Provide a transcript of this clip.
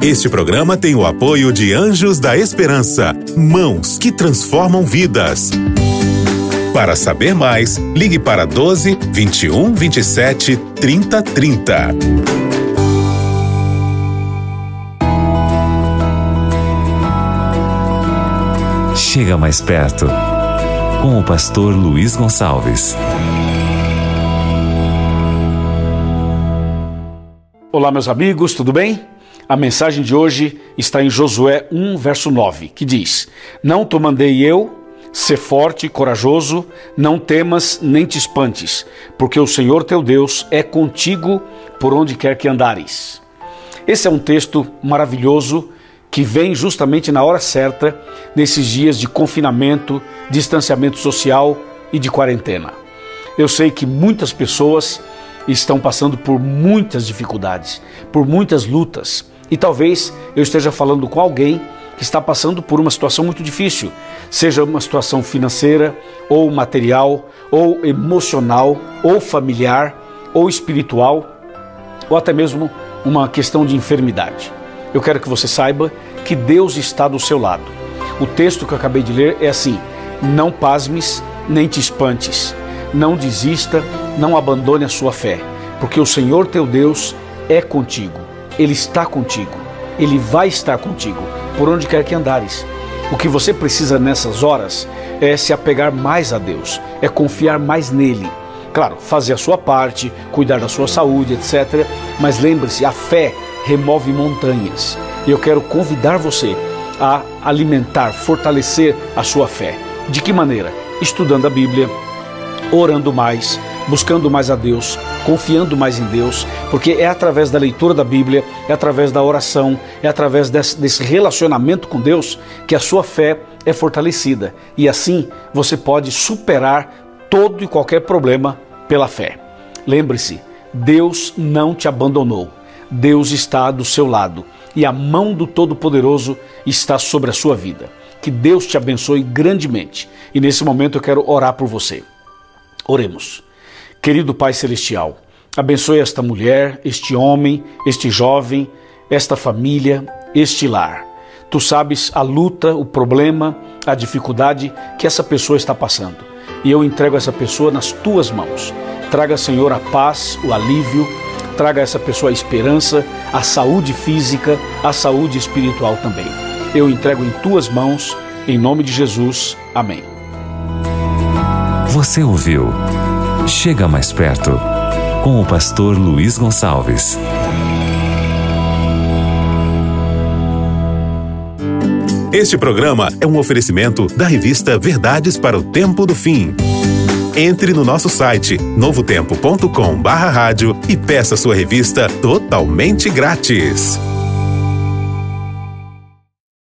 Este programa tem o apoio de Anjos da Esperança, mãos que transformam vidas. Para saber mais, ligue para 12 21 27 30 30. Chega mais perto, com o pastor Luiz Gonçalves. Olá, meus amigos, tudo bem? A mensagem de hoje está em Josué 1, verso 9, que diz: Não te mandei eu, sê forte e corajoso, não temas nem te espantes, porque o Senhor teu Deus é contigo por onde quer que andares. Esse é um texto maravilhoso que vem justamente na hora certa, nesses dias de confinamento, distanciamento social e de quarentena. Eu sei que muitas pessoas estão passando por muitas dificuldades, por muitas lutas, e talvez eu esteja falando com alguém que está passando por uma situação muito difícil, seja uma situação financeira, ou material, ou emocional, ou familiar, ou espiritual, ou até mesmo uma questão de enfermidade. Eu quero que você saiba que Deus está do seu lado. O texto que eu acabei de ler é assim: não pasmes nem te espantes, não desista, não abandone a sua fé, porque o Senhor teu Deus é contigo, Ele está contigo, Ele vai estar contigo, por onde quer que andares. O que você precisa nessas horas é se apegar mais a Deus, é confiar mais nele. Claro, fazer a sua parte, cuidar da sua saúde, etc. Mas lembre-se, a fé remove montanhas. E eu quero convidar você a alimentar, fortalecer a sua fé. De que maneira? Estudando a Bíblia, orando mais, buscando mais a Deus, confiando mais em Deus, porque é através da leitura da Bíblia, é através da oração, é através desse relacionamento com Deus que a sua fé é fortalecida. E assim você pode superar todo e qualquer problema pela fé. Lembre-se, Deus não te abandonou. Deus está do seu lado e a mão do Todo-Poderoso está sobre a sua vida. Que Deus te abençoe grandemente. E nesse momento eu quero orar por você. Oremos. Querido Pai Celestial, abençoe esta mulher, este homem, este jovem, esta família, este lar. Tu sabes a luta, o problema, a dificuldade que essa pessoa está passando. E eu entrego essa pessoa nas tuas mãos. Traga, Senhor, a paz, o alívio, traga a essa pessoa a esperança, a saúde física, a saúde espiritual também. Eu entrego em tuas mãos, em nome de Jesus. Amém. Você ouviu Chega Mais Perto, com o pastor Luiz Gonçalves. Este programa é um oferecimento da revista Verdades para o Tempo do Fim. Entre no nosso site novotempo.com/rádio e peça sua revista totalmente grátis.